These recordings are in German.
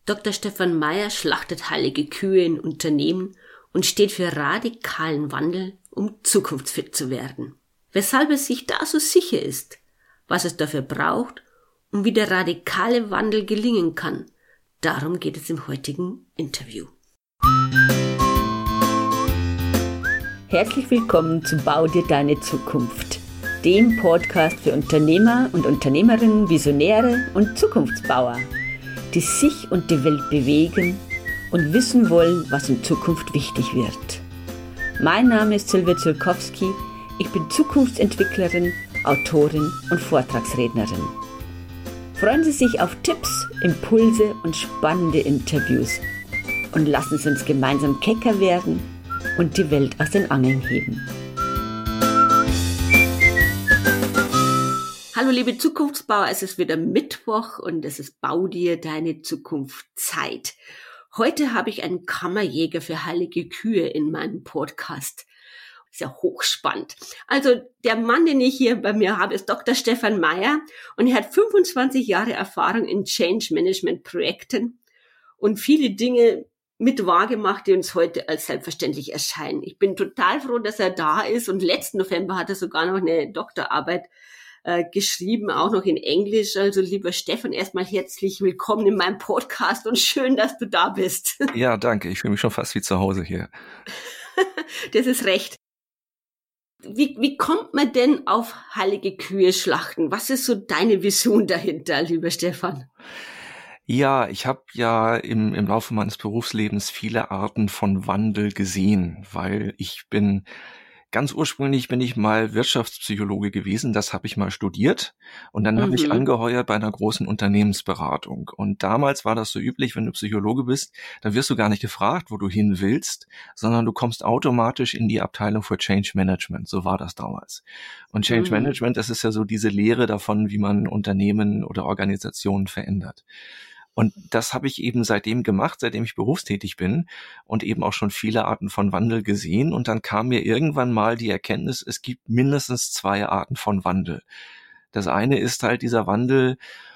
Dr. Stefan Meyer schlachtet heilige Kühe in Unternehmen und steht für radikalen Wandel, um zukunftsfit zu werden. Weshalb er sich da so sicher ist, was es dafür braucht und wie der radikale Wandel gelingen kann. Darum geht es im heutigen Interview. Herzlich willkommen zu Bau dir deine Zukunft, dem Podcast für Unternehmer und Unternehmerinnen, Visionäre und Zukunftsbauer, die sich und die Welt bewegen und wissen wollen, was in Zukunft wichtig wird. Mein Name ist Silvia Ziolkowski, ich bin Zukunftsentwicklerin, Autorin und Vortragsrednerin. Freuen Sie sich auf Tipps, Impulse und spannende Interviews und lassen Sie uns gemeinsam kecker werden und die Welt aus den Angeln heben. Hallo liebe Zukunftsbauer, es ist wieder Mittwoch und es ist Bau dir deine Zukunft Zeit. Heute habe ich einen Kammerjäger für heilige Kühe in meinem Podcast. Ist ja hochspannend. Also der Mann, den ich hier bei mir habe, ist Dr. Stefan Meyer und er hat 25 Jahre Erfahrung in Change Management Projekten und viele Dinge mit wahrgemacht, die uns heute als selbstverständlich erscheinen. Ich bin total froh, dass er da ist und letzten November hat er sogar noch eine Doktorarbeit geschrieben, auch noch in Englisch. Also lieber Stefan, erstmal herzlich willkommen in meinem Podcast und schön, dass du da bist. Ja, danke. Ich fühle mich schon fast wie zu Hause hier. Das ist recht. Wie kommt man denn auf heilige Kühe schlachten? Was ist so deine Vision dahinter, lieber Stefan? Ja, ich habe ja im Laufe meines Berufslebens viele Arten von Wandel gesehen, weil ganz ursprünglich bin ich mal Wirtschaftspsychologe gewesen, das habe ich mal studiert und dann habe ich angeheuert bei einer großen Unternehmensberatung. Und damals war das so üblich, wenn du Psychologe bist, dann wirst du gar nicht gefragt, wo du hin willst, sondern du kommst automatisch in die Abteilung für Change Management. So war das damals. Und Change Management, das ist ja so diese Lehre davon, wie man Unternehmen oder Organisationen verändert. Und das habe ich eben seitdem gemacht, seitdem ich berufstätig bin und eben auch schon viele Arten von Wandel gesehen. Und dann kam mir irgendwann mal die Erkenntnis, es gibt mindestens 2 Arten von Wandel. Das eine ist halt dieser Wandel,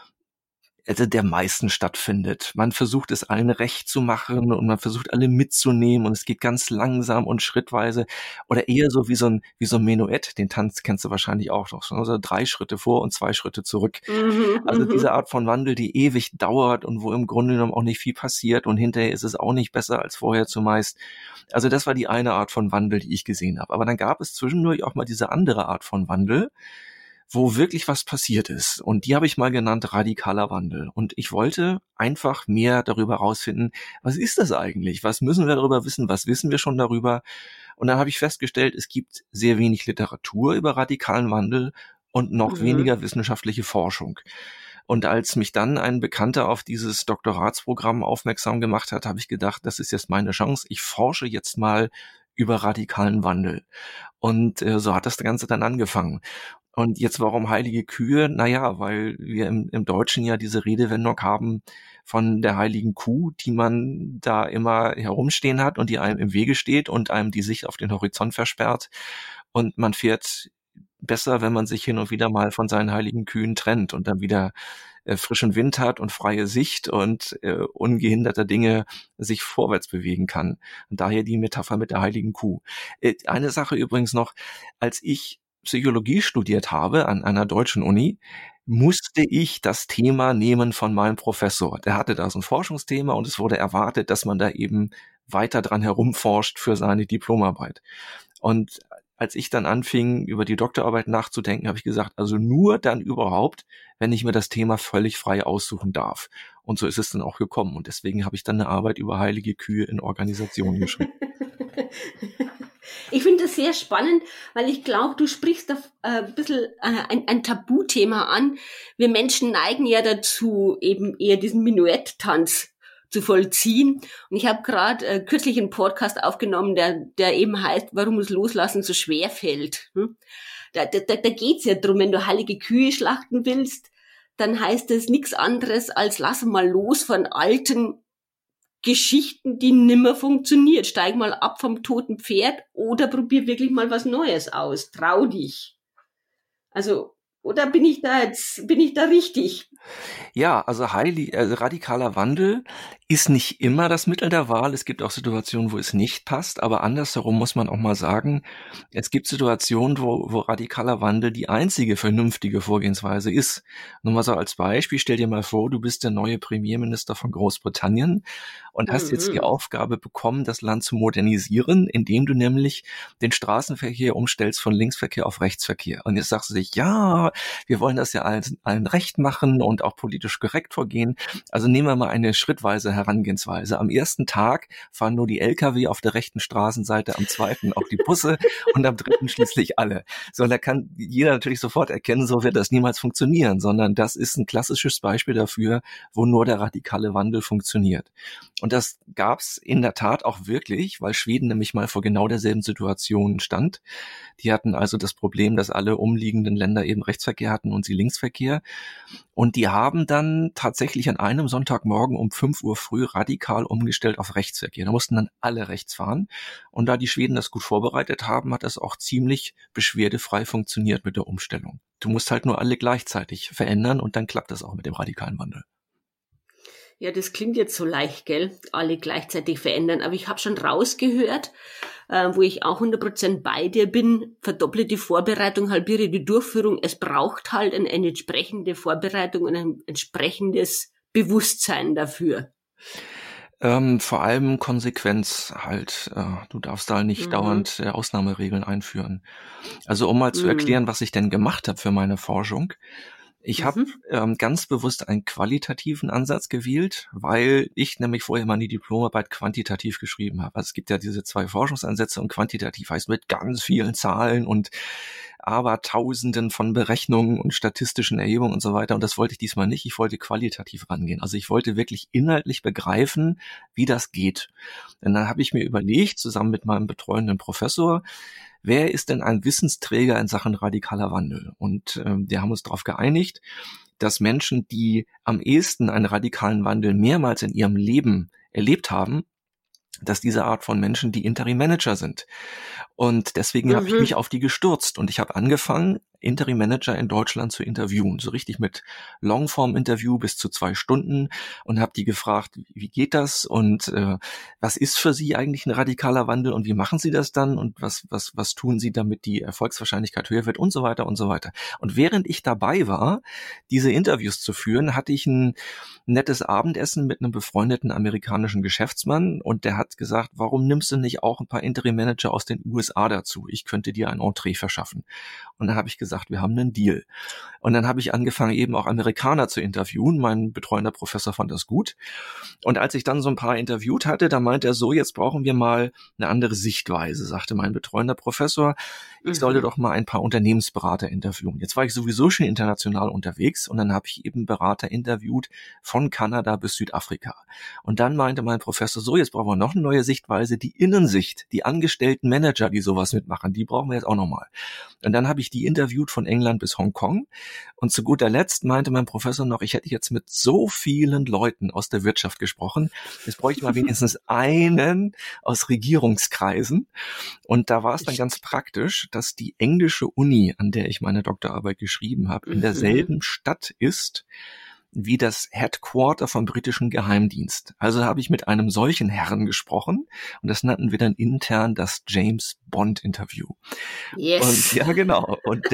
also der meisten stattfindet. Man versucht es allen recht zu machen und man versucht alle mitzunehmen und es geht ganz langsam und schrittweise oder eher so wie so ein Menuett, den Tanz kennst du wahrscheinlich auch noch, also 3 Schritte vor und 2 Schritte zurück. Also diese Art von Wandel, die ewig dauert und wo im Grunde genommen auch nicht viel passiert und hinterher ist es auch nicht besser als vorher zumeist. Also das war die eine Art von Wandel, die ich gesehen habe. Aber dann gab es zwischendurch auch mal diese andere Art von Wandel, wo wirklich was passiert ist. Und die habe ich mal genannt radikaler Wandel. Und ich wollte einfach mehr darüber rausfinden, was ist das eigentlich? Was müssen wir darüber wissen? Was wissen wir schon darüber? Und dann habe ich festgestellt, es gibt sehr wenig Literatur über radikalen Wandel und noch weniger wissenschaftliche Forschung. Und als mich dann ein Bekannter auf dieses Doktoratsprogramm aufmerksam gemacht hat, habe ich gedacht, das ist jetzt meine Chance. Ich forsche jetzt mal über radikalen Wandel. Und so hat das Ganze dann angefangen. Und jetzt warum heilige Kühe? Naja, weil wir im Deutschen ja diese Redewendung haben von der heiligen Kuh, die man da immer herumstehen hat und die einem im Wege steht und einem die Sicht auf den Horizont versperrt. Und man fährt besser, wenn man sich hin und wieder mal von seinen heiligen Kühen trennt und dann wieder frischen Wind hat und freie Sicht und ungehinderter Dinge sich vorwärts bewegen kann. Und daher die Metapher mit der heiligen Kuh. Eine Sache übrigens noch, als ich Psychologie studiert habe an einer deutschen Uni, musste ich das Thema nehmen von meinem Professor. Der hatte da so ein Forschungsthema und es wurde erwartet, dass man da eben weiter dran herumforscht für seine Diplomarbeit. Und als ich dann anfing, über die Doktorarbeit nachzudenken, habe ich gesagt, also nur dann überhaupt, wenn ich mir das Thema völlig frei aussuchen darf. Und so ist es dann auch gekommen. Und deswegen habe ich dann eine Arbeit über heilige Kühe in Organisationen geschrieben. Ich finde das sehr spannend, weil ich glaube, du sprichst da ein bisschen ein Tabuthema an. Wir Menschen neigen ja dazu, eben eher diesen Menuett-Tanz zu vollziehen. Und ich habe gerade kürzlich einen Podcast aufgenommen, der eben heißt, warum uns Loslassen so schwer fällt. Da geht's ja drum, wenn du heilige Kühe schlachten willst, dann heißt es nichts anderes als lass mal los von alten Geschichten, die nimmer funktioniert. Steig mal ab vom toten Pferd oder probier wirklich mal was Neues aus. Trau dich. Also, oder bin ich da richtig? Ja, also radikaler Wandel Ist nicht immer das Mittel der Wahl. Es gibt auch Situationen, wo es nicht passt. Aber andersherum muss man auch mal sagen, es gibt Situationen, wo radikaler Wandel die einzige vernünftige Vorgehensweise ist. Nur mal so als Beispiel, stell dir mal vor, du bist der neue Premierminister von Großbritannien und hast jetzt die Mhm. Aufgabe bekommen, das Land zu modernisieren, indem du nämlich den Straßenverkehr umstellst von Linksverkehr auf Rechtsverkehr. Und jetzt sagst du dich, ja, wir wollen das ja allen recht machen und auch politisch korrekt vorgehen. Also nehmen wir mal eine schrittweise Herangehensweise. Am ersten Tag fahren nur die Lkw auf der rechten Straßenseite, am zweiten auch die Busse und am dritten schließlich alle. So, und da kann jeder natürlich sofort erkennen, so wird das niemals funktionieren, sondern das ist ein klassisches Beispiel dafür, wo nur der radikale Wandel funktioniert. Und das gab's in der Tat auch wirklich, weil Schweden nämlich mal vor genau derselben Situation stand. Die hatten also das Problem, dass alle umliegenden Länder eben Rechtsverkehr hatten und sie Linksverkehr. Und die haben dann tatsächlich an einem Sonntagmorgen um 5 Uhr früh radikal umgestellt auf Rechtsverkehr. Da mussten dann alle rechts fahren. Und da die Schweden das gut vorbereitet haben, hat das auch ziemlich beschwerdefrei funktioniert mit der Umstellung. Du musst halt nur alle gleichzeitig verändern und dann klappt das auch mit dem radikalen Wandel. Ja, das klingt jetzt so leicht, gell? Alle gleichzeitig verändern. Aber ich habe schon rausgehört, wo ich auch 100% bei dir bin, verdopple die Vorbereitung, halbiere die Durchführung. Es braucht halt eine entsprechende Vorbereitung und ein entsprechendes Bewusstsein dafür. Vor allem Konsequenz halt. Du darfst da nicht Mhm. dauernd Ausnahmeregeln einführen. Also um mal zu Mhm. erklären, was ich denn gemacht habe für meine Forschung. Ich habe Mhm. ganz bewusst einen qualitativen Ansatz gewählt, weil ich nämlich vorher meine Diplomarbeit quantitativ geschrieben habe. Also es gibt ja diese 2 Forschungsansätze und quantitativ heißt mit ganz vielen Zahlen und Abertausenden von Berechnungen und statistischen Erhebungen und so weiter. Und das wollte ich diesmal nicht. Ich wollte qualitativ rangehen. Also ich wollte wirklich inhaltlich begreifen, wie das geht. Und dann habe ich mir überlegt, zusammen mit meinem betreuenden Professor, wer ist denn ein Wissensträger in Sachen radikaler Wandel? Und wir haben uns darauf geeinigt, dass Menschen, die am ehesten einen radikalen Wandel mehrmals in ihrem Leben erlebt haben, dass diese Art von Menschen die Interim-Manager sind. Und deswegen habe ich mich Mhm. auf die gestürzt und ich habe angefangen, Interim-Manager in Deutschland zu interviewen, so richtig mit Longform-Interview bis zu 2 Stunden und habe die gefragt, wie geht das und was ist für Sie eigentlich ein radikaler Wandel und wie machen Sie das dann und was tun Sie, damit die Erfolgswahrscheinlichkeit höher wird und so weiter und so weiter. Und während ich dabei war, diese Interviews zu führen, hatte ich ein nettes Abendessen mit einem befreundeten amerikanischen Geschäftsmann und der hat gesagt, warum nimmst du nicht auch ein paar Interim-Manager aus den USA dazu? Ich könnte dir ein Entree verschaffen. Und dann habe ich gesagt, wir haben einen Deal. Und dann habe ich angefangen, eben auch Amerikaner zu interviewen. Mein betreuender Professor fand das gut. Und als ich dann so ein paar interviewt hatte, da meinte er so, jetzt brauchen wir mal eine andere Sichtweise, sagte mein betreuender Professor. Ich sollte Mhm. doch mal ein paar Unternehmensberater interviewen. Jetzt war ich sowieso schon international unterwegs und dann habe ich eben Berater interviewt von Kanada bis Südafrika. Und dann meinte mein Professor, so, jetzt brauchen wir noch eine neue Sichtweise, die Innensicht, die angestellten Manager, die sowas mitmachen, die brauchen wir jetzt auch nochmal. Und dann habe ich die interviewt von England bis Hongkong. Und zu guter Letzt meinte mein Professor noch, ich hätte jetzt mit so vielen Leuten aus der Wirtschaft gesprochen, jetzt bräuchte ich mal wenigstens einen aus Regierungskreisen. Und da war es dann ganz praktisch, dass die englische Uni, an der ich meine Doktorarbeit geschrieben habe, in Mhm. derselben Stadt ist wie das Headquarter vom britischen Geheimdienst. Also habe ich mit einem solchen Herrn gesprochen und das nannten wir dann intern das James Bond Interview. Und Yes. ja, genau. Und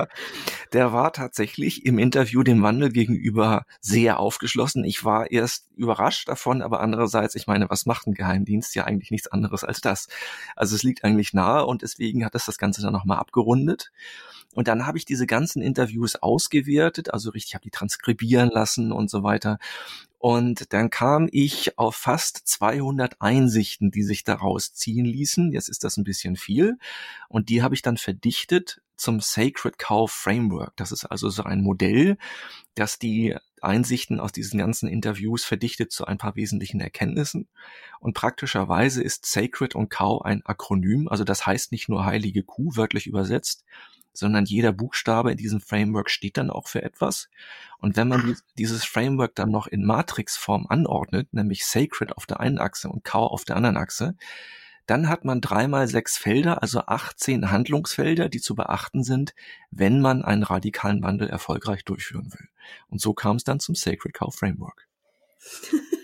der war tatsächlich im Interview dem Wandel gegenüber sehr aufgeschlossen. Ich war erst überrascht davon, aber andererseits, ich meine, was macht ein Geheimdienst? Ja, eigentlich nichts anderes als das. Also es liegt eigentlich nahe und deswegen hat das Ganze dann nochmal abgerundet. Und dann habe ich diese ganzen Interviews ausgewertet, also richtig, habe die transkribieren lassen und so weiter. Und dann kam ich auf fast 200 Einsichten, die sich daraus ziehen ließen. Jetzt ist das ein bisschen viel. Und die habe ich dann verdichtet zum Sacred Cow Framework. Das ist also so ein Modell, das die Einsichten aus diesen ganzen Interviews verdichtet zu ein paar wesentlichen Erkenntnissen. Und praktischerweise ist Sacred und Cow ein Akronym. Also das heißt nicht nur heilige Kuh, wörtlich übersetzt, sondern jeder Buchstabe in diesem Framework steht dann auch für etwas. Und wenn man dieses Framework dann noch in Matrixform anordnet, nämlich Sacred auf der einen Achse und Cow auf der anderen Achse, dann hat man 3 mal 6 Felder, also 18 Handlungsfelder, die zu beachten sind, wenn man einen radikalen Wandel erfolgreich durchführen will. Und so kam es dann zum Sacred Cow Framework.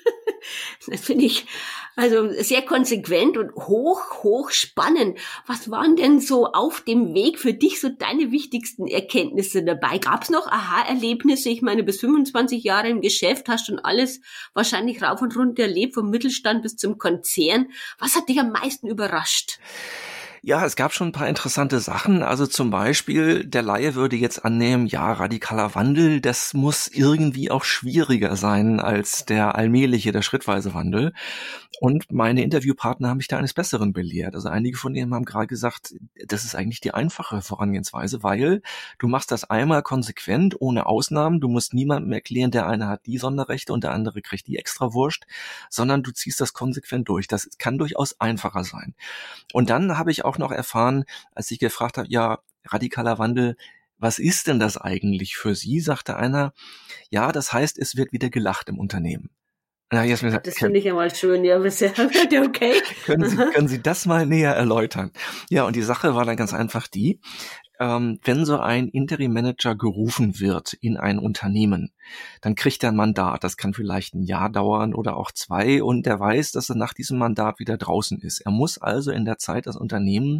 Das finde ich also sehr konsequent und hoch spannend. Was waren denn so auf dem Weg für dich so deine wichtigsten Erkenntnisse dabei? Gab es noch Aha-Erlebnisse? Ich meine, bis 25 Jahre im Geschäft, hast schon alles wahrscheinlich rauf und runter erlebt, vom Mittelstand bis zum Konzern. Was hat dich am meisten überrascht? Ja, es gab schon ein paar interessante Sachen. Also zum Beispiel, der Laie würde jetzt annehmen, ja, radikaler Wandel, das muss irgendwie auch schwieriger sein als der allmähliche, der schrittweise Wandel. Und meine Interviewpartner haben mich da eines Besseren belehrt. Also einige von denen haben gerade gesagt, das ist eigentlich die einfache Vorangehensweise, weil du machst das einmal konsequent, ohne Ausnahmen. Du musst niemandem erklären, der eine hat die Sonderrechte und der andere kriegt die Extrawurst, sondern du ziehst das konsequent durch. Das kann durchaus einfacher sein. Und dann habe ich auch noch erfahren, als ich gefragt habe, ja, radikaler Wandel, was ist denn das eigentlich für Sie? Sagte einer, ja, das heißt, es wird wieder gelacht im Unternehmen. Na, jetzt mir gesagt, Das finde ich ja mal schön, ja, bisher. Okay. Können Sie das mal näher erläutern? Ja, und die Sache war dann ganz einfach die, wenn so ein Interim-Manager gerufen wird in ein Unternehmen, dann kriegt er ein Mandat. Das kann vielleicht ein Jahr dauern oder auch 2 und der weiß, dass er nach diesem Mandat wieder draußen ist. Er muss also in der Zeit das Unternehmen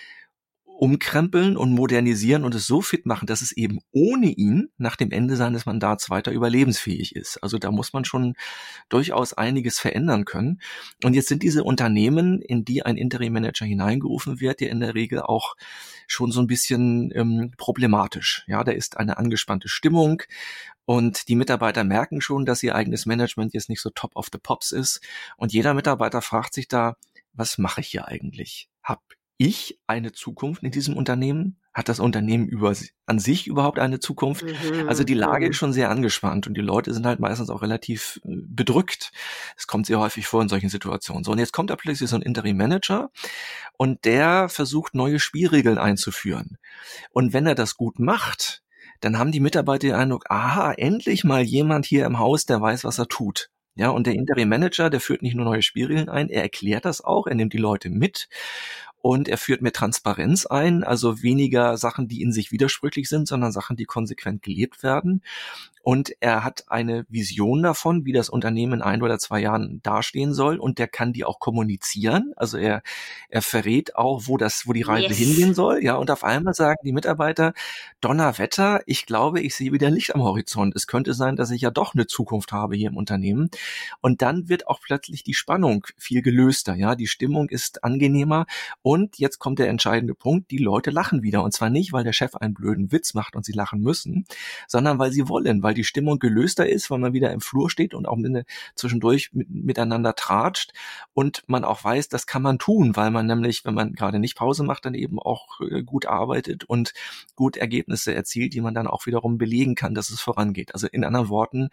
umkrempeln und modernisieren und es so fit machen, dass es eben ohne ihn nach dem Ende seines Mandats weiter überlebensfähig ist. Also da muss man schon durchaus einiges verändern können. Und jetzt sind diese Unternehmen, in die ein Interim-Manager hineingerufen wird, ja in der Regel auch schon so ein bisschen problematisch. Ja, da ist eine angespannte Stimmung und die Mitarbeiter merken schon, dass ihr eigenes Management jetzt nicht so top of the pops ist. Und jeder Mitarbeiter fragt sich da, was mache ich hier eigentlich? Hab ich eine Zukunft in diesem Unternehmen? Hat das Unternehmen an sich überhaupt eine Zukunft? Also die Lage ist schon sehr angespannt und die Leute sind halt meistens auch relativ bedrückt. Es kommt sehr häufig vor in solchen Situationen. So, und jetzt kommt da plötzlich so ein Interim-Manager und der versucht, neue Spielregeln einzuführen. Und wenn er das gut macht, dann haben die Mitarbeiter den Eindruck, aha, endlich mal jemand hier im Haus, der weiß, was er tut. Ja, und der Interim-Manager, der führt nicht nur neue Spielregeln ein, er erklärt das auch, er nimmt die Leute mit. Und er führt mehr Transparenz ein, also weniger Sachen, die in sich widersprüchlich sind, sondern Sachen, die konsequent gelebt werden. Und er hat eine Vision davon, wie das Unternehmen in 1 oder 2 Jahren dastehen soll. Und der kann die auch kommunizieren. Also er verrät auch, wo die Reise hingehen soll. Ja, und auf einmal sagen die Mitarbeiter, Donnerwetter, ich glaube, ich sehe wieder Licht am Horizont. Es könnte sein, dass ich ja doch eine Zukunft habe hier im Unternehmen. Und dann wird auch plötzlich die Spannung viel gelöster. Ja, die Stimmung ist angenehmer. Und jetzt kommt der entscheidende Punkt, die Leute lachen wieder. Und zwar nicht, weil der Chef einen blöden Witz macht und sie lachen müssen, sondern weil sie wollen, weil die Stimmung gelöster ist, weil man wieder im Flur steht und auch zwischendurch miteinander tratscht und man auch weiß, das kann man tun, weil man nämlich, wenn man gerade nicht Pause macht, dann eben auch gut arbeitet und gut Ergebnisse erzielt, die man dann auch wiederum belegen kann, dass es vorangeht. Also in anderen Worten,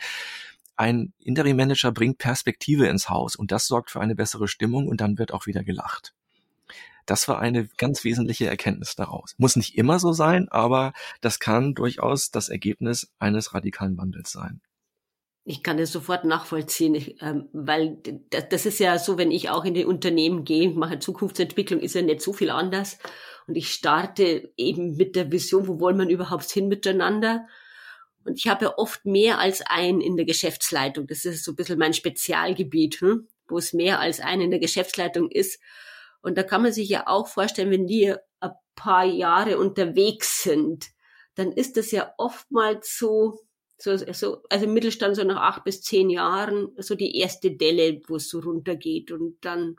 ein Interim-Manager bringt Perspektive ins Haus und das sorgt für eine bessere Stimmung und dann wird auch wieder gelacht. Das war eine ganz wesentliche Erkenntnis daraus. Muss nicht immer so sein, aber das kann durchaus das Ergebnis eines radikalen Wandels sein. Ich kann das sofort nachvollziehen, weil das ist ja so, wenn ich auch in die Unternehmen gehe, mache Zukunftsentwicklung, ist ja nicht so viel anders. Und ich starte eben mit der Vision, wo wollen wir überhaupt hin miteinander? Und ich habe ja oft mehr als einen in der Geschäftsleitung. Das ist so ein bisschen mein Spezialgebiet, wo es mehr als einen in der Geschäftsleitung ist. Und da kann man sich ja auch vorstellen, wenn die ein paar Jahre unterwegs sind, dann ist das ja oftmals so, also im Mittelstand so nach 8 bis 10 Jahren, so die erste Delle, wo es so runtergeht. Und dann,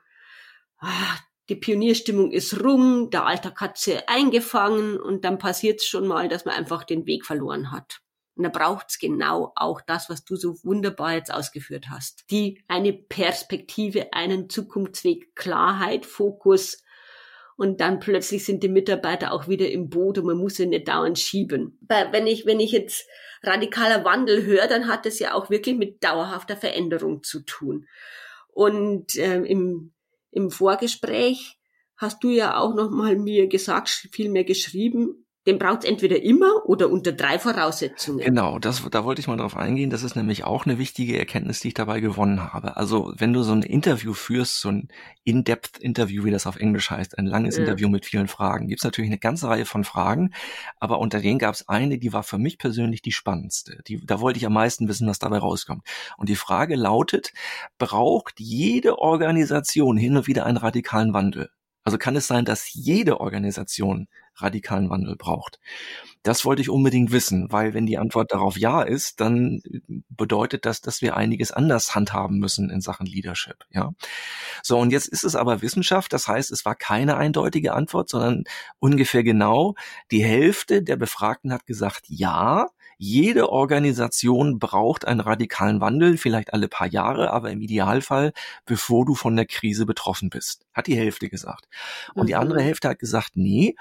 die Pionierstimmung ist rum, der Alltag hat sie eingefangen und dann passiert es schon mal, dass man einfach den Weg verloren hat. Und da braucht's genau auch das, was du so wunderbar jetzt ausgeführt hast. Eine Perspektive, einen Zukunftsweg, Klarheit, Fokus. Und dann plötzlich sind die Mitarbeiter auch wieder im Boot und man muss sie nicht dauernd schieben. Wenn ich jetzt radikaler Wandel höre, dann hat das ja auch wirklich mit dauerhafter Veränderung zu tun. Und im Vorgespräch hast du ja auch noch mal mir gesagt, viel mehr geschrieben, den braucht's entweder immer oder unter 3 Voraussetzungen. Genau, da wollte ich mal drauf eingehen. Das ist nämlich auch eine wichtige Erkenntnis, die ich dabei gewonnen habe. Also wenn du so ein Interview führst, so ein In-Depth-Interview, wie das auf Englisch heißt, ein langes Interview mit vielen Fragen, gibt's natürlich eine ganze Reihe von Fragen, aber unter denen gab's eine, die war für mich persönlich die spannendste. Da wollte ich am meisten wissen, was dabei rauskommt. Und die Frage lautet, braucht jede Organisation hin und wieder einen radikalen Wandel? Also kann es sein, dass jede Organisation radikalen Wandel braucht? Das wollte ich unbedingt wissen, weil wenn die Antwort darauf ja ist, dann bedeutet das, dass wir einiges anders handhaben müssen in Sachen Leadership, ja. So, und jetzt ist es aber Wissenschaft, das heißt, es war keine eindeutige Antwort, sondern ungefähr genau die Hälfte der Befragten hat gesagt, ja, jede Organisation braucht einen radikalen Wandel, vielleicht alle paar Jahre, aber im Idealfall, bevor du von der Krise betroffen bist. Hat die Hälfte gesagt. Und die andere Hälfte hat gesagt, nee,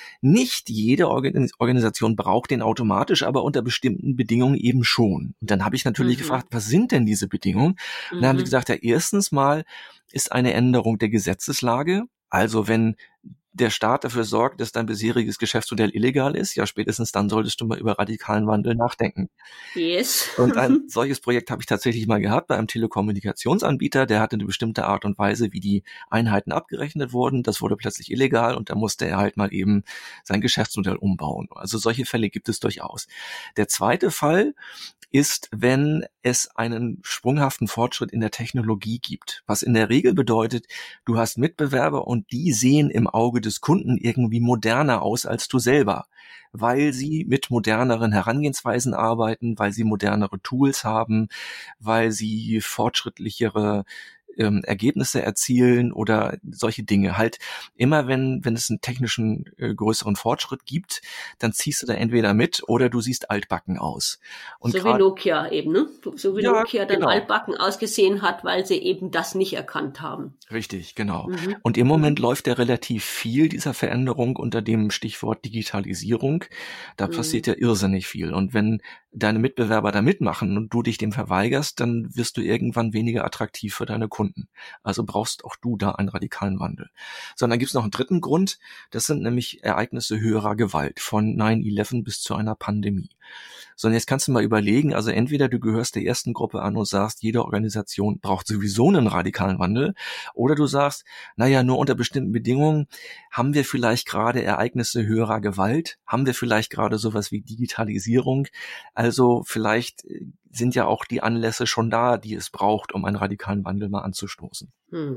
nicht jede Organisation braucht den automatisch, aber unter bestimmten Bedingungen eben schon. Und dann habe ich natürlich gefragt, was sind denn diese Bedingungen? Und dann haben sie gesagt, ja, erstens mal ist eine Änderung der Gesetzeslage. Also wenn der Staat dafür sorgt, dass dein bisheriges Geschäftsmodell illegal ist, ja, spätestens dann solltest du mal über radikalen Wandel nachdenken. Yes. Und ein solches Projekt habe ich tatsächlich mal gehabt bei einem Telekommunikationsanbieter, der hatte eine bestimmte Art und Weise, wie die Einheiten abgerechnet wurden. Das wurde plötzlich illegal und da musste er halt mal eben sein Geschäftsmodell umbauen. Also solche Fälle gibt es durchaus. Der zweite Fall ist, wenn es einen sprunghaften Fortschritt in der Technologie gibt, was in der Regel bedeutet, du hast Mitbewerber und die sehen im Auge des Kunden irgendwie moderner aus als du selber, weil sie mit moderneren Herangehensweisen arbeiten, weil sie modernere Tools haben, weil sie fortschrittlichere Ergebnisse erzielen oder solche Dinge. Halt immer, wenn es einen technischen größeren Fortschritt gibt, dann ziehst du da entweder mit oder du siehst altbacken aus. Und so wie Nokia eben, ne? So wie ja, Nokia dann genau. altbacken ausgesehen hat, weil sie eben das nicht erkannt haben. Richtig, genau. Und im Moment läuft ja relativ viel dieser Veränderung unter dem Stichwort Digitalisierung. Da passiert ja irrsinnig viel. Und wenn deine Mitbewerber da mitmachen und du dich dem verweigerst, dann wirst du irgendwann weniger attraktiv für deine Kunden. Also brauchst auch du da einen radikalen Wandel. So, und dann gibt es noch einen dritten Grund. Das sind nämlich Ereignisse höherer Gewalt, von 9/11 bis zu einer Pandemie. So, und jetzt kannst du mal überlegen, also entweder du gehörst der ersten Gruppe an und sagst, jede Organisation braucht sowieso einen radikalen Wandel, oder du sagst, naja, nur unter bestimmten Bedingungen haben wir vielleicht gerade Ereignisse höherer Gewalt, haben wir vielleicht gerade sowas wie Digitalisierung, also vielleicht sind ja auch die Anlässe schon da, die es braucht, um einen radikalen Wandel mal anzustoßen.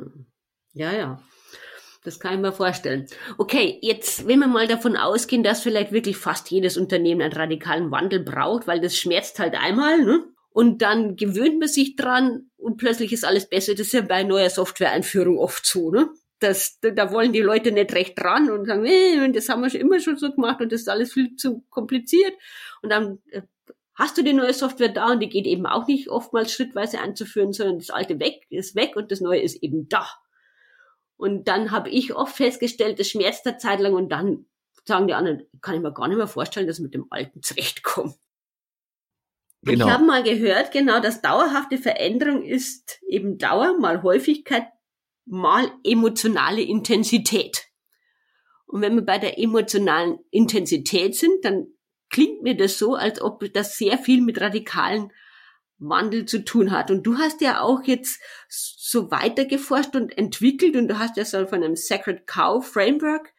Ja. Das kann ich mir vorstellen. Okay, jetzt, wenn wir mal davon ausgehen, dass vielleicht wirklich fast jedes Unternehmen einen radikalen Wandel braucht, weil das schmerzt halt einmal, ne? Und dann gewöhnt man sich dran und plötzlich ist alles besser. Das ist ja bei neuer Softwareeinführung oft so, ne? Da wollen die Leute nicht recht dran und sagen, das haben wir schon immer schon so gemacht und das ist alles viel zu kompliziert. Und dann hast du die neue Software da und die geht eben auch nicht oftmals schrittweise einzuführen, sondern das alte ist weg und das neue ist eben da. Und dann habe ich oft festgestellt, das schmerzt eine Zeit lang und dann sagen die anderen, kann ich mir gar nicht mehr vorstellen, dass ich mit dem Alten zurechtkomme. Genau. Ich habe mal gehört, genau, dass dauerhafte Veränderung ist eben Dauer mal Häufigkeit mal emotionale Intensität. Und wenn wir bei der emotionalen Intensität sind, dann klingt mir das so, als ob das sehr viel mit radikalen Wandel zu tun hat. Und du hast ja auch jetzt so weiter geforscht und entwickelt und du hast ja so von einem Sacred Cow Framework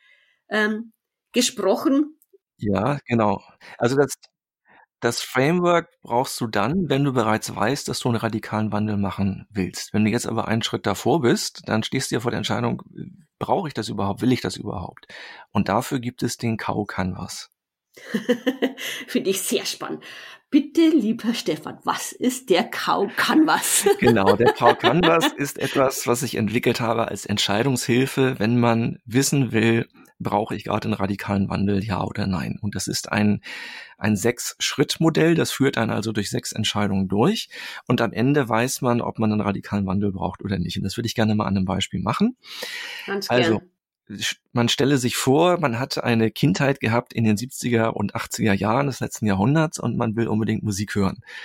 gesprochen. Ja, genau. Also das Framework brauchst du dann, wenn du bereits weißt, dass du einen radikalen Wandel machen willst. Wenn du jetzt aber einen Schritt davor bist, dann stehst du ja vor der Entscheidung, brauche ich das überhaupt, will ich das überhaupt? Und dafür gibt es den Cow Canvas. Finde ich sehr spannend. Bitte, lieber Stefan, was ist der Cow Canvas? Genau, der Cow Canvas ist etwas, was ich entwickelt habe als Entscheidungshilfe, wenn man wissen will, brauche ich gerade einen radikalen Wandel, ja oder nein. Und das ist ein 6-Schritt-Modell, das führt einen also durch 6 Entscheidungen durch. Und am Ende weiß man, ob man einen radikalen Wandel braucht oder nicht. Und das würde ich gerne mal an einem Beispiel machen. Ganz gern. Man stelle sich vor, man hat eine Kindheit gehabt in den 70er und 80er Jahren des letzten Jahrhunderts und man will unbedingt Musik hören.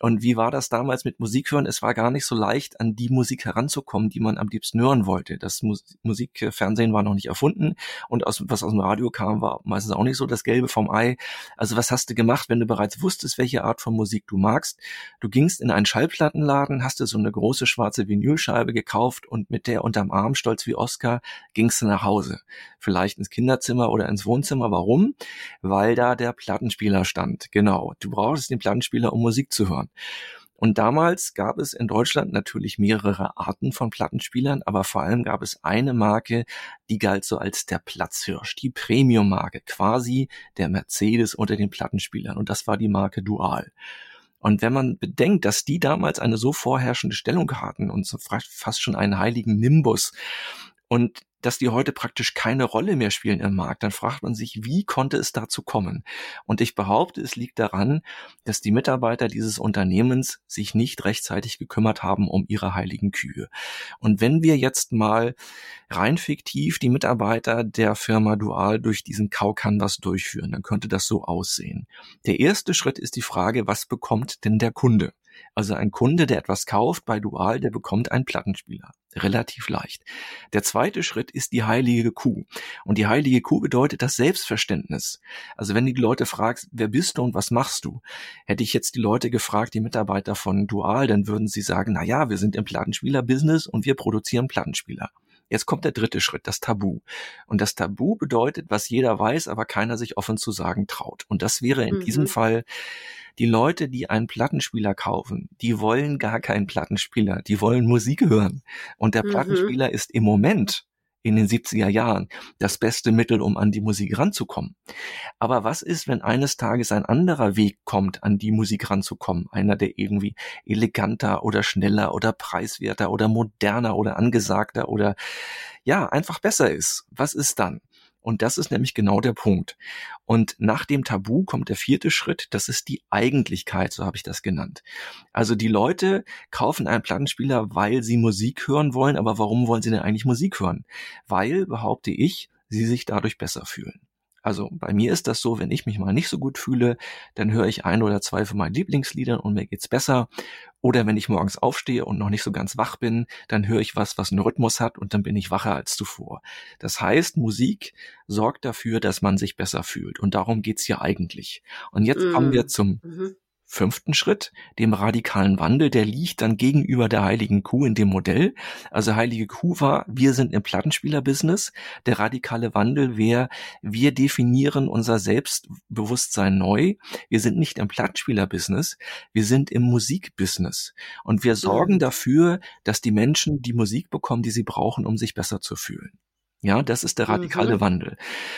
Und wie war das damals mit Musik hören? Es war gar nicht so leicht, an die Musik heranzukommen, die man am liebsten hören wollte. Das Musikfernsehen war noch nicht erfunden und was aus dem Radio kam, war meistens auch nicht so das Gelbe vom Ei. Also was hast du gemacht, wenn du bereits wusstest, welche Art von Musik du magst? Du gingst in einen Schallplattenladen, hast dir so eine große schwarze Vinylscheibe gekauft und mit der unterm Arm, stolz wie Oscar, gingst du nach Hause. Vielleicht ins Kinderzimmer oder ins Wohnzimmer. Warum? Weil da der Plattenspieler stand. Genau, du brauchst den Plattenspieler, um Musik zu hören. Und damals gab es in Deutschland natürlich mehrere Arten von Plattenspielern, aber vor allem gab es eine Marke, die galt so als der Platzhirsch, die Premium-Marke, quasi der Mercedes unter den Plattenspielern. Und das war die Marke Dual. Und wenn man bedenkt, dass die damals eine so vorherrschende Stellung hatten und so fast schon einen heiligen Nimbus und dass die heute praktisch keine Rolle mehr spielen im Markt, dann fragt man sich, wie konnte es dazu kommen? Und ich behaupte, es liegt daran, dass die Mitarbeiter dieses Unternehmens sich nicht rechtzeitig gekümmert haben um ihre heiligen Kühe. Und wenn wir jetzt mal rein fiktiv die Mitarbeiter der Firma Dual durch diesen Kaucanvas durchführen, dann könnte das so aussehen. Der erste Schritt ist die Frage, was bekommt denn der Kunde? Also ein Kunde, der etwas kauft bei Dual, der bekommt einen Plattenspieler. Relativ leicht. Der zweite Schritt ist die heilige Kuh. Und die heilige Kuh bedeutet das Selbstverständnis. Also wenn du die Leute fragst, wer bist du und was machst du? Hätte ich jetzt die Leute gefragt, die Mitarbeiter von Dual, dann würden sie sagen, na ja, wir sind im Plattenspieler-Business und wir produzieren Plattenspieler. Jetzt kommt der dritte Schritt, das Tabu. Und das Tabu bedeutet, was jeder weiß, aber keiner sich offen zu sagen traut. Und das wäre in diesem Fall, die Leute, die einen Plattenspieler kaufen, die wollen gar keinen Plattenspieler, die wollen Musik hören. Und der Plattenspieler ist im Moment in den 70er Jahren das beste Mittel, um an die Musik ranzukommen. Aber was ist, wenn eines Tages ein anderer Weg kommt, an die Musik ranzukommen? Einer, der irgendwie eleganter oder schneller oder preiswerter oder moderner oder angesagter oder ja, einfach besser ist. Was ist dann? Und das ist nämlich genau der Punkt. Und nach dem Tabu kommt der vierte Schritt, das ist die Eigentlichkeit, so habe ich das genannt. Also die Leute kaufen einen Plattenspieler, weil sie Musik hören wollen, aber warum wollen sie denn eigentlich Musik hören? Weil, behaupte ich, sie sich dadurch besser fühlen. Also bei mir ist das so, wenn ich mich mal nicht so gut fühle, dann höre ich ein oder zwei von meinen Lieblingsliedern und mir geht's besser. Oder wenn ich morgens aufstehe und noch nicht so ganz wach bin, dann höre ich was einen Rhythmus hat und dann bin ich wacher als zuvor. Das heißt, Musik sorgt dafür, dass man sich besser fühlt. Und darum geht's hier eigentlich. Und jetzt kommen wir zum fünften Schritt, dem radikalen Wandel, der liegt dann gegenüber der heiligen Kuh in dem Modell. Also heilige Kuh war, wir sind im Plattenspieler-Business. Der radikale Wandel wäre, wir definieren unser Selbstbewusstsein neu. Wir sind nicht im Plattenspieler-Business, wir sind im Musik-Business. Und wir sorgen dafür, dass die Menschen die Musik bekommen, die sie brauchen, um sich besser zu fühlen. Ja, das ist der radikale Wandel.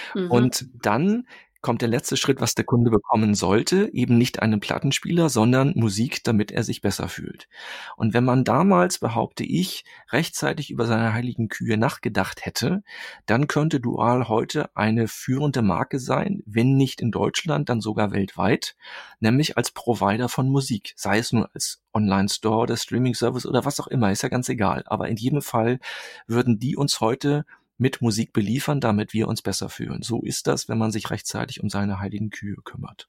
Und dann kommt der letzte Schritt, was der Kunde bekommen sollte, eben nicht einen Plattenspieler, sondern Musik, damit er sich besser fühlt. Und wenn man damals, behaupte ich, rechtzeitig über seine heiligen Kühe nachgedacht hätte, dann könnte Dual heute eine führende Marke sein, wenn nicht in Deutschland, dann sogar weltweit, nämlich als Provider von Musik, sei es nur als Online-Store oder Streaming-Service oder was auch immer, ist ja ganz egal. Aber in jedem Fall würden die uns heute mit Musik beliefern, damit wir uns besser fühlen. So ist das, wenn man sich rechtzeitig um seine heiligen Kühe kümmert.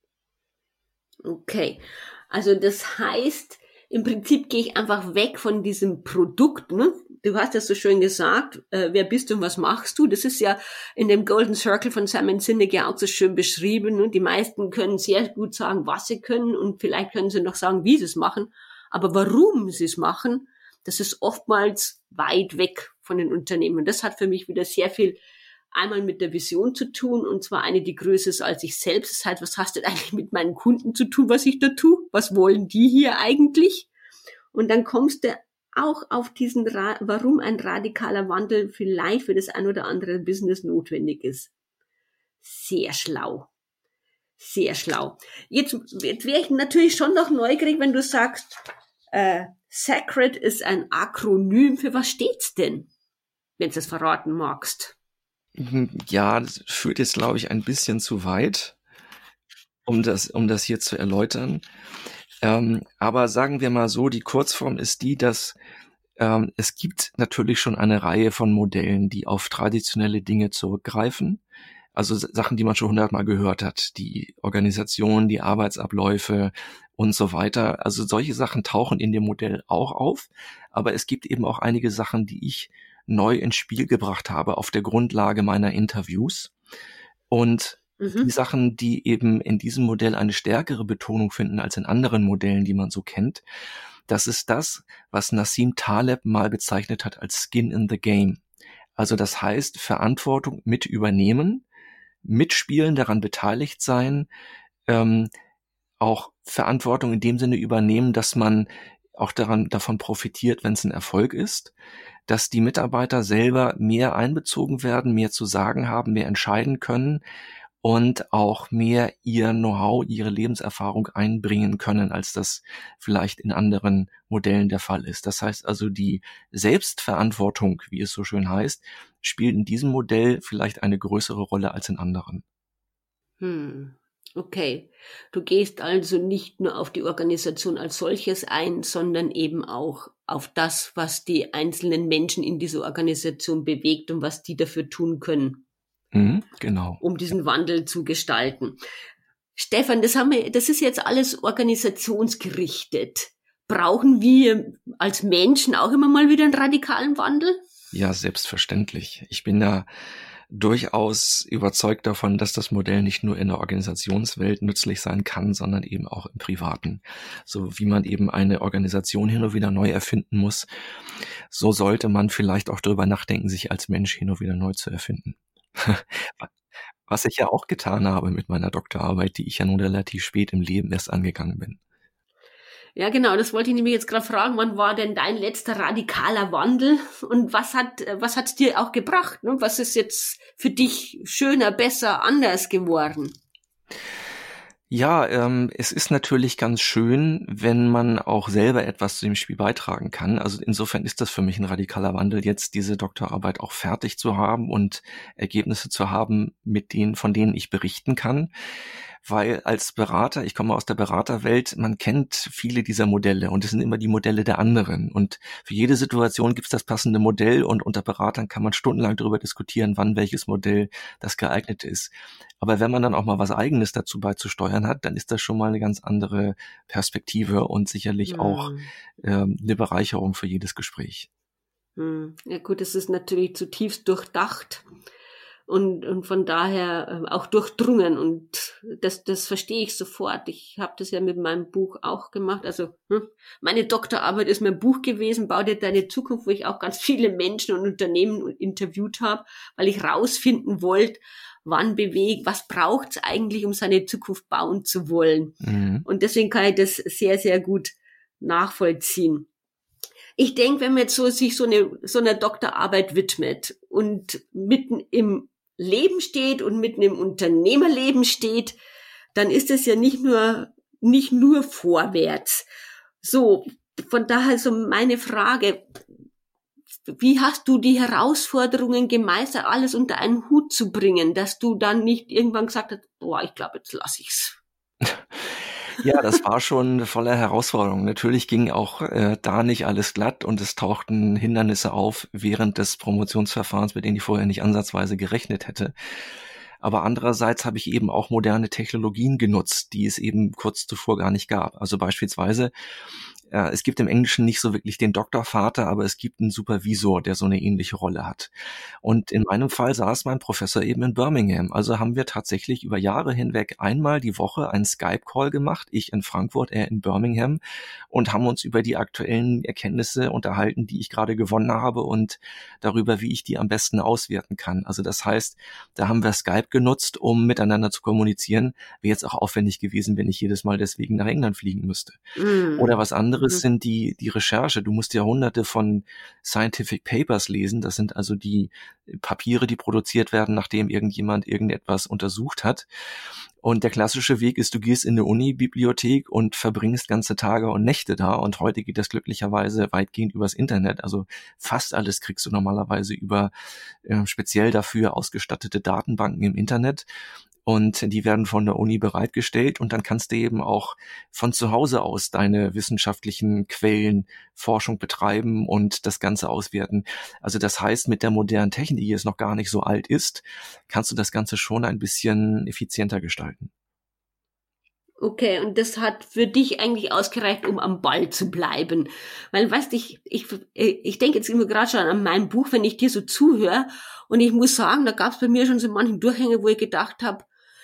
Okay, also das heißt, im Prinzip gehe ich einfach weg von diesem Produkt. Ne? Du hast das so schön gesagt, wer bist du und was machst du? Das ist ja in dem Golden Circle von Simon Sinek ja auch so schön beschrieben. Ne? Die meisten können sehr gut sagen, was sie können und vielleicht können sie noch sagen, wie sie es machen. Aber warum sie es machen, das ist oftmals weit weg von den Unternehmen. Das hat für mich wieder sehr viel einmal mit der Vision zu tun, und zwar eine, die größer ist als ich selbst. Das heißt, was hast du denn eigentlich mit meinen Kunden zu tun, was ich da tue? Was wollen die hier eigentlich? Und dann kommst du auch auf diesen, warum ein radikaler Wandel vielleicht für das ein oder andere Business notwendig ist. Sehr schlau. Sehr schlau. Jetzt wäre ich natürlich schon noch neugierig, wenn du sagst, Sacred ist ein Akronym. Für was steht's denn, wenn du es verraten magst? Ja, das führt jetzt, glaube ich, ein bisschen zu weit, um das hier zu erläutern. Aber sagen wir mal so, die Kurzform ist die, dass es gibt natürlich schon eine Reihe von Modellen, die auf traditionelle Dinge zurückgreifen. Also Sachen, die man schon 100-mal gehört hat, die Organisation, die Arbeitsabläufe und so weiter. Also solche Sachen tauchen in dem Modell auch auf, aber es gibt eben auch einige Sachen, die ich neu ins Spiel gebracht habe auf der Grundlage meiner Interviews. Und die Sachen, die eben in diesem Modell eine stärkere Betonung finden als in anderen Modellen, die man so kennt, das ist das, was Nassim Taleb mal bezeichnet hat als Skin in the Game. Also das heißt, Verantwortung mit übernehmen, mitspielen, daran beteiligt sein, auch Verantwortung in dem Sinne übernehmen, dass man auch davon profitiert, wenn es ein Erfolg ist, dass die Mitarbeiter selber mehr einbezogen werden, mehr zu sagen haben, mehr entscheiden können und auch mehr ihr Know-how, ihre Lebenserfahrung einbringen können, als das vielleicht in anderen Modellen der Fall ist. Das heißt also, die Selbstverantwortung, wie es so schön heißt, spielt in diesem Modell vielleicht eine größere Rolle als in anderen. Okay. Du gehst also nicht nur auf die Organisation als solches ein, sondern eben auch auf das, was die einzelnen Menschen in dieser Organisation bewegt und was die dafür tun können. Genau. Um diesen Wandel zu gestalten. Stefan, das ist jetzt alles organisationsgerichtet. Brauchen wir als Menschen auch immer mal wieder einen radikalen Wandel? Ja, selbstverständlich. Ich bin da durchaus überzeugt davon, dass das Modell nicht nur in der Organisationswelt nützlich sein kann, sondern eben auch im Privaten. So wie man eben eine Organisation hin und wieder neu erfinden muss, so sollte man vielleicht auch darüber nachdenken, sich als Mensch hin und wieder neu zu erfinden. Was ich ja auch getan habe mit meiner Doktorarbeit, die ich ja nun relativ spät im Leben erst angegangen bin. Ja, genau, das wollte ich nämlich jetzt gerade fragen. Wann war denn dein letzter radikaler Wandel und was hat's dir auch gebracht? Ne? Was ist jetzt für dich schöner, besser, anders geworden? Ja, es ist natürlich ganz schön, wenn man auch selber etwas zu dem Spiel beitragen kann. Also insofern ist das für mich ein radikaler Wandel, jetzt diese Doktorarbeit auch fertig zu haben und Ergebnisse zu haben, von denen ich berichten kann. Weil als Berater, ich komme aus der Beraterwelt, man kennt viele dieser Modelle und es sind immer die Modelle der anderen. Und für jede Situation gibt es das passende Modell und unter Beratern kann man stundenlang darüber diskutieren, wann welches Modell das geeignete ist. Aber wenn man dann auch mal was Eigenes dazu beizusteuern hat, dann ist das schon mal eine ganz andere Perspektive und sicherlich auch eine Bereicherung für jedes Gespräch. Ja gut, es ist natürlich zutiefst durchdacht. Und von daher auch durchdrungen und das verstehe ich sofort. Ich habe das ja mit meinem Buch auch gemacht. Also meine Doktorarbeit ist mein Buch gewesen, Bau dir deine Zukunft, wo ich auch ganz viele Menschen und Unternehmen interviewt habe, weil ich rausfinden wollte, was braucht's eigentlich, um seine Zukunft bauen zu wollen. Und deswegen kann ich das sehr, sehr gut nachvollziehen. Ich denke, wenn man jetzt sich so einer Doktorarbeit widmet und mitten im Leben steht und mitten im Unternehmerleben steht, dann ist es ja nicht nur vorwärts. So, von daher so meine Frage, wie hast du die Herausforderungen gemeistert, alles unter einen Hut zu bringen, dass du dann nicht irgendwann gesagt hast, boah, ich glaube, jetzt lass ich's. Ja, das war schon voller Herausforderungen. Natürlich ging auch da nicht alles glatt und es tauchten Hindernisse auf während des Promotionsverfahrens, mit denen ich vorher nicht ansatzweise gerechnet hätte. Aber andererseits habe ich eben auch moderne Technologien genutzt, die es eben kurz zuvor gar nicht gab. Also beispielsweise, es gibt im Englischen nicht so wirklich den Doktorvater, aber es gibt einen Supervisor, der so eine ähnliche Rolle hat. Und in meinem Fall saß mein Professor eben in Birmingham. Also haben wir tatsächlich über Jahre hinweg einmal die Woche einen Skype-Call gemacht, ich in Frankfurt, er in Birmingham, und haben uns über die aktuellen Erkenntnisse unterhalten, die ich gerade gewonnen habe und darüber, wie ich die am besten auswerten kann. Also das heißt, da haben wir Skype genutzt, um miteinander zu kommunizieren. Wäre jetzt auch aufwendig gewesen, wenn ich jedes Mal deswegen nach England fliegen müsste. Oder was anderes sind die Recherche. Du musst ja hunderte von Scientific Papers lesen. Das sind also die Papiere, die produziert werden, nachdem irgendjemand irgendetwas untersucht hat. Und der klassische Weg ist, du gehst in eine Uni-Bibliothek und verbringst ganze Tage und Nächte da. Und heute geht das glücklicherweise weitgehend übers Internet. Also fast alles kriegst du normalerweise über speziell dafür ausgestattete Datenbanken im Internet. Und die werden von der Uni bereitgestellt und dann kannst du eben auch von zu Hause aus deine wissenschaftlichen Quellen, Forschung betreiben und das Ganze auswerten. Also das heißt, mit der modernen Technik, die jetzt noch gar nicht so alt ist, kannst du das Ganze schon ein bisschen effizienter gestalten. Okay, und das hat für dich eigentlich ausgereicht, um am Ball zu bleiben. Weil, weißt du, ich denke jetzt immer gerade schon an mein Buch, wenn ich dir so zuhöre. Und ich muss sagen, da gab es bei mir schon so manchen Durchhänge, wo ich gedacht habe,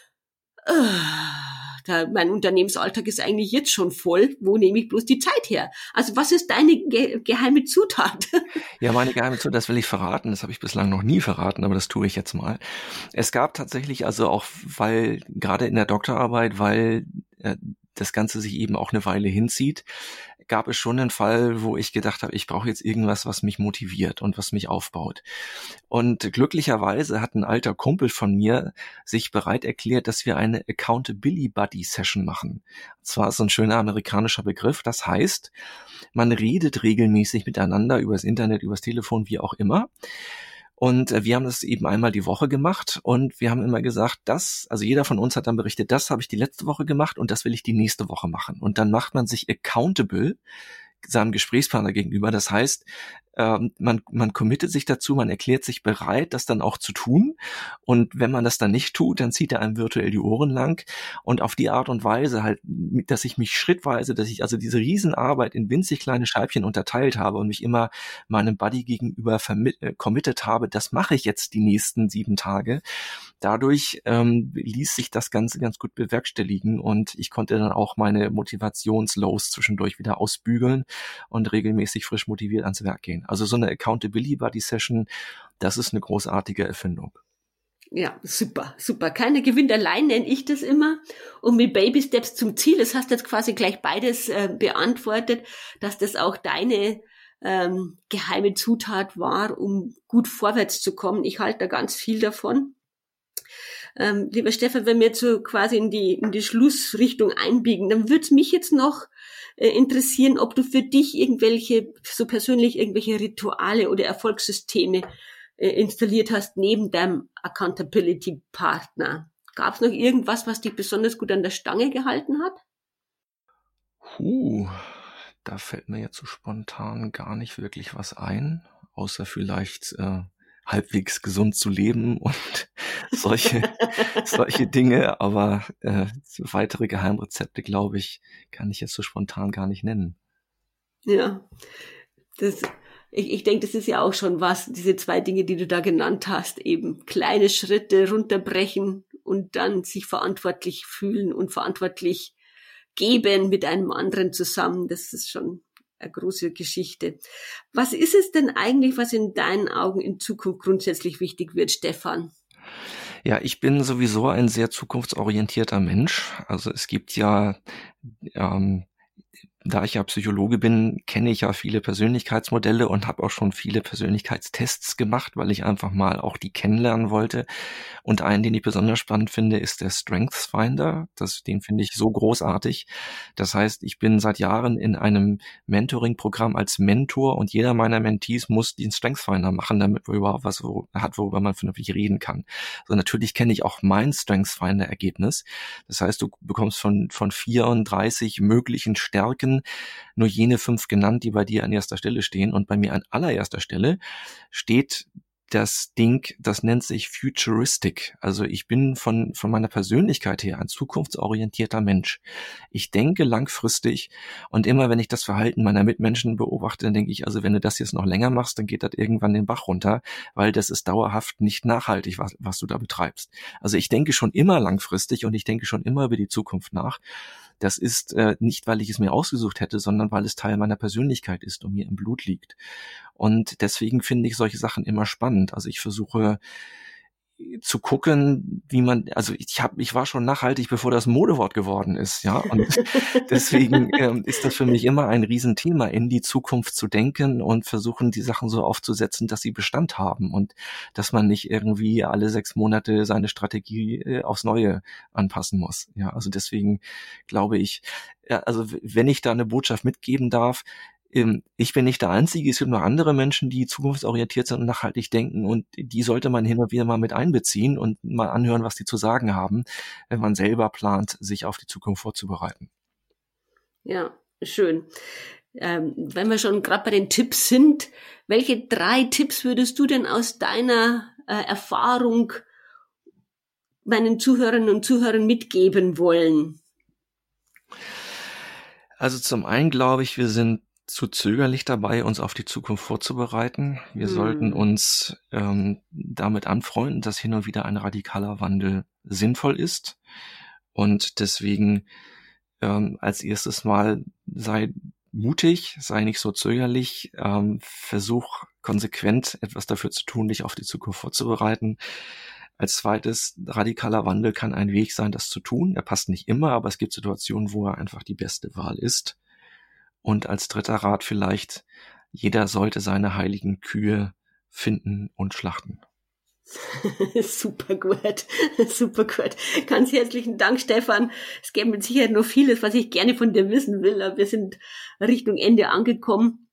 mein Unternehmensalltag ist eigentlich jetzt schon voll. Wo nehme ich bloß die Zeit her? Also was ist deine geheime Zutat? Ja, meine geheime Zutat, das will ich verraten. Das habe ich bislang noch nie verraten, aber das tue ich jetzt mal. Es gab tatsächlich also auch, weil gerade in der Doktorarbeit, weil das Ganze sich eben auch eine Weile hinzieht, gab es schon einen Fall, wo ich gedacht habe, ich brauche jetzt irgendwas, was mich motiviert und was mich aufbaut. Und glücklicherweise hat ein alter Kumpel von mir sich bereit erklärt, dass wir eine Accountability Buddy Session machen. Und zwar ist so ein schöner amerikanischer Begriff. Das heißt, man redet regelmäßig miteinander übers Internet, übers Telefon, wie auch immer. Und wir haben das eben einmal die Woche gemacht und wir haben immer gesagt, also jeder von uns hat dann berichtet, das habe ich die letzte Woche gemacht und das will ich die nächste Woche machen. Und dann macht man sich accountable seinem Gesprächspartner gegenüber. Das heißt, man committet sich dazu, man erklärt sich bereit, das dann auch zu tun. Und wenn man das dann nicht tut, dann zieht er einem virtuell die Ohren lang. Und auf die Art und Weise halt, dass ich mich schrittweise, dass ich also diese Riesenarbeit in winzig kleine Scheibchen unterteilt habe und mich immer meinem Buddy gegenüber committed habe, das mache ich jetzt die nächsten 7 Tage. Dadurch ließ sich das Ganze ganz gut bewerkstelligen und ich konnte dann auch meine Motivationslows zwischendurch wieder ausbügeln und regelmäßig frisch motiviert ans Werk gehen. Also so eine Accountability Buddy Session, das ist eine großartige Erfindung. Ja, super, super. Keiner gewinnt allein, nenne ich das immer. Und mit Baby Steps zum Ziel, das hast du jetzt quasi gleich beides beantwortet, dass das auch deine geheime Zutat war, um gut vorwärts zu kommen. Ich halte da ganz viel davon. Lieber Stefan, wenn wir jetzt so quasi in die Schlussrichtung einbiegen, dann würde es mich jetzt noch interessieren, ob du für dich so persönlich irgendwelche Rituale oder Erfolgssysteme installiert hast neben deinem Accountability-Partner. Gab es noch irgendwas, was dich besonders gut an der Stange gehalten hat? Da fällt mir jetzt so spontan gar nicht wirklich was ein, außer vielleicht halbwegs gesund zu leben und solche Dinge, aber weitere Geheimrezepte, glaube ich, kann ich jetzt so spontan gar nicht nennen. Ja, ich denke, das ist ja auch schon was, diese 2 Dinge, die du da genannt hast, eben kleine Schritte runterbrechen und dann sich verantwortlich fühlen und verantwortlich geben mit einem anderen zusammen. Das ist schon eine große Geschichte. Was ist es denn eigentlich, was in deinen Augen in Zukunft grundsätzlich wichtig wird, Stefan? Ja, ich bin sowieso ein sehr zukunftsorientierter Mensch. Also es gibt ja, da ich ja Psychologe bin, kenne ich ja viele Persönlichkeitsmodelle und habe auch schon viele Persönlichkeitstests gemacht, weil ich einfach mal auch die kennenlernen wollte. Und einen, den ich besonders spannend finde, ist der Strengths Finder. Den finde ich so großartig. Das heißt, ich bin seit Jahren in einem Mentoring-Programm als Mentor und jeder meiner Mentees muss den Strengths Finder machen, damit man überhaupt was hat, worüber man vernünftig reden kann. So, natürlich kenne ich auch mein Strengths Finder Ergebnis. Das heißt, du bekommst von 34 möglichen Stärken nur jene 5 genannt, die bei dir an erster Stelle stehen. Und bei mir an allererster Stelle steht das Ding, das nennt sich Futuristic. Also ich bin von meiner Persönlichkeit her ein zukunftsorientierter Mensch. Ich denke langfristig und immer wenn ich das Verhalten meiner Mitmenschen beobachte, dann denke ich, also wenn du das jetzt noch länger machst, dann geht das irgendwann den Bach runter, weil das ist dauerhaft nicht nachhaltig, was du da betreibst. Also ich denke schon immer langfristig und ich denke schon immer über die Zukunft nach. Das ist nicht, weil ich es mir ausgesucht hätte, sondern weil es Teil meiner Persönlichkeit ist und mir im Blut liegt. Und deswegen finde ich solche Sachen immer spannend. Also ich versuche zu gucken, ich war schon nachhaltig, bevor das Modewort geworden ist, ja. Und deswegen ist das für mich immer ein Riesenthema, in die Zukunft zu denken und versuchen, die Sachen so aufzusetzen, dass sie Bestand haben und dass man nicht irgendwie alle 6 Monate seine Strategie aufs Neue anpassen muss. Ja, also deswegen glaube ich, also wenn ich da eine Botschaft mitgeben darf, ich bin nicht der Einzige, es gibt noch andere Menschen, die zukunftsorientiert sind und nachhaltig denken und die sollte man hin und wieder mal mit einbeziehen und mal anhören, was die zu sagen haben, wenn man selber plant, sich auf die Zukunft vorzubereiten. Ja, schön. Wenn wir schon gerade bei den Tipps sind, welche 3 Tipps würdest du denn aus deiner Erfahrung meinen Zuhörerinnen und Zuhörern mitgeben wollen? Also zum einen glaube ich, wir sind zu zögerlich dabei, uns auf die Zukunft vorzubereiten. Wir sollten uns damit anfreunden, dass hin und wieder ein radikaler Wandel sinnvoll ist. Und deswegen als erstes Mal sei mutig, sei nicht so zögerlich, versuch konsequent etwas dafür zu tun, dich auf die Zukunft vorzubereiten. Als zweites, radikaler Wandel kann ein Weg sein, das zu tun. Er passt nicht immer, aber es gibt Situationen, wo er einfach die beste Wahl ist. Und als dritter Rat vielleicht, jeder sollte seine heiligen Kühe finden und schlachten. Super gut, super gut. Ganz herzlichen Dank, Stefan. Es gäbe mit Sicherheit noch vieles, was ich gerne von dir wissen will, aber wir sind Richtung Ende angekommen.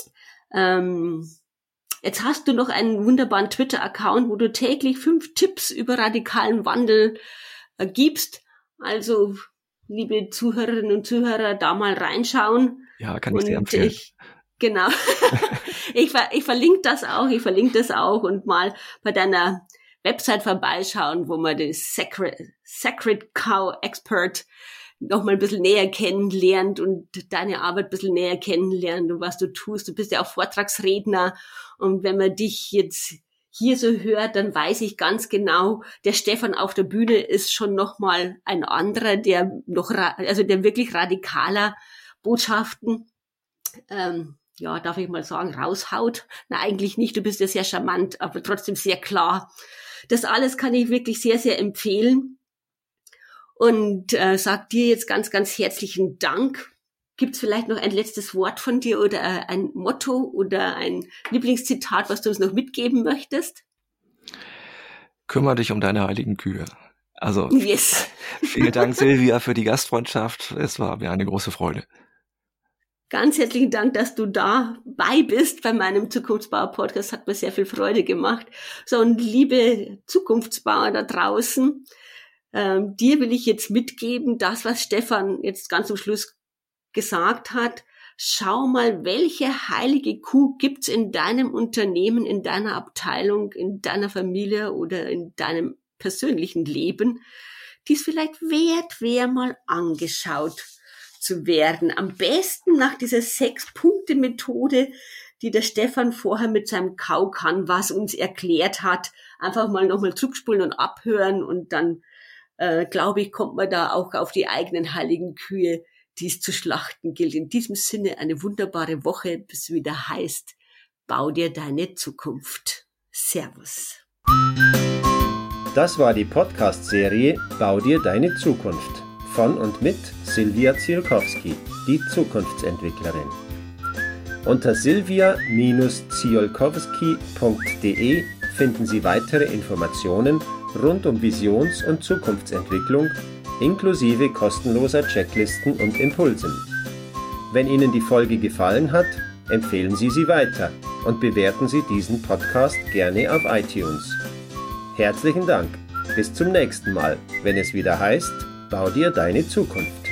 Jetzt hast du noch einen wunderbaren Twitter-Account, wo du täglich 5 Tipps über radikalen Wandel gibst. Also, liebe Zuhörerinnen und Zuhörer, da mal reinschauen. Ja, kann ich sehr empfehlen. Genau. Ich verlinke das auch und mal bei deiner Website vorbeischauen, wo man den Sacred Cow Expert noch mal ein bisschen näher kennenlernt und deine Arbeit ein bisschen näher kennenlernt und was du tust. Du bist ja auch Vortragsredner und wenn man dich jetzt hier so hört, dann weiß ich ganz genau, der Stefan auf der Bühne ist schon noch mal ein anderer, der wirklich radikaler Botschaften darf ich mal sagen, raushaut. Na, eigentlich nicht, du bist ja sehr charmant, aber trotzdem sehr klar. Das alles kann ich wirklich sehr, sehr empfehlen und sag dir jetzt ganz, ganz herzlichen Dank. Gibt's vielleicht noch ein letztes Wort von dir oder ein Motto oder ein Lieblingszitat, was du uns noch mitgeben möchtest? Kümmere dich um deine heiligen Kühe. Also, yes. Vielen Dank, Silvia, für die Gastfreundschaft. Es war mir eine große Freude. Ganz herzlichen Dank, dass du dabei bist bei meinem Zukunftsbauer-Podcast. Hat mir sehr viel Freude gemacht. So, und liebe Zukunftsbauer da draußen, dir will ich jetzt mitgeben, das, was Stefan jetzt ganz zum Schluss gesagt hat. Schau mal, welche heilige Kuh gibt's in deinem Unternehmen, in deiner Abteilung, in deiner Familie oder in deinem persönlichen Leben, die es vielleicht wert wäre, mal angeschaut zu werden. Am besten nach dieser 6-Punkte-Methode, die der Stefan vorher mit seinem Cow-Canvas uns erklärt hat. Einfach mal nochmal zurückspulen und abhören und dann, glaube ich, kommt man da auch auf die eigenen heiligen Kühe, die es zu schlachten gilt. In diesem Sinne eine wunderbare Woche, bis es wieder heißt, bau dir deine Zukunft. Servus. Das war die Podcast-Serie Bau dir deine Zukunft. Von und mit Silvia Ziolkowski, die Zukunftsentwicklerin. Unter silvia-ziolkowski.de finden Sie weitere Informationen rund um Visions- und Zukunftsentwicklung, inklusive kostenloser Checklisten und Impulsen. Wenn Ihnen die Folge gefallen hat, empfehlen Sie sie weiter und bewerten Sie diesen Podcast gerne auf iTunes. Herzlichen Dank. Bis zum nächsten Mal, wenn es wieder heißt, bau dir deine Zukunft.